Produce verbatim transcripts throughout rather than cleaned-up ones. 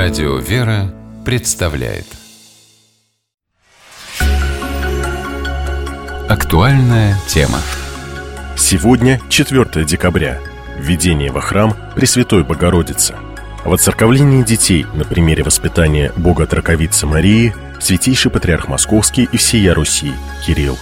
Радио «Вера» представляет актуальная тема. Сегодня четвёртое декабря. Введение во храм Пресвятой Богородицы. В воцерковлении детей на примере воспитания Бога-Троковицы Марии Святейший Патриарх Московский и всея Руси Кирилл.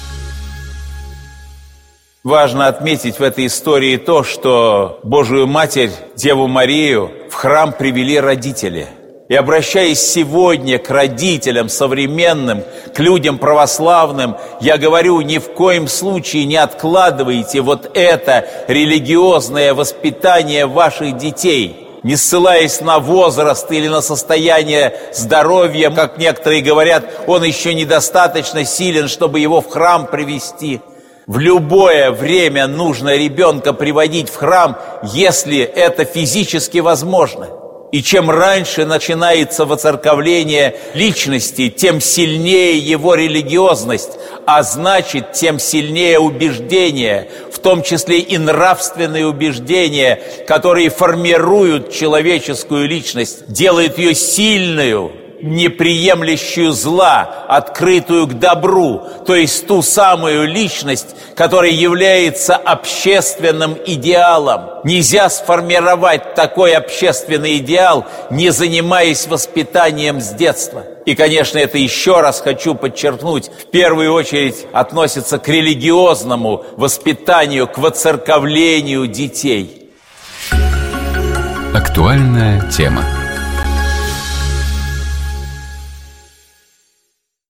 Важно отметить в этой истории то, что Божию Матерь, Деву Марию, в храм привели родители. И обращаясь сегодня к родителям современным, к людям православным, я говорю, ни в коем случае не откладывайте вот это религиозное воспитание ваших детей, не ссылаясь на возраст или на состояние здоровья, как некоторые говорят, он еще недостаточно силен, чтобы его в храм привести. В любое время нужно ребенка приводить в храм, если это физически возможно. И чем раньше начинается воцерковление личности, тем сильнее его религиозность, а значит, тем сильнее убеждения, в том числе и нравственные убеждения, которые формируют человеческую личность, делают ее сильную, неприемлющую зла, открытую к добру, то есть ту самую личность, которая является общественным идеалом. Нельзя сформировать такой общественный идеал, не занимаясь воспитанием с детства. И, конечно, это еще раз хочу подчеркнуть, в первую очередь относится к религиозному воспитанию, к воцерковлению детей. Актуальная тема.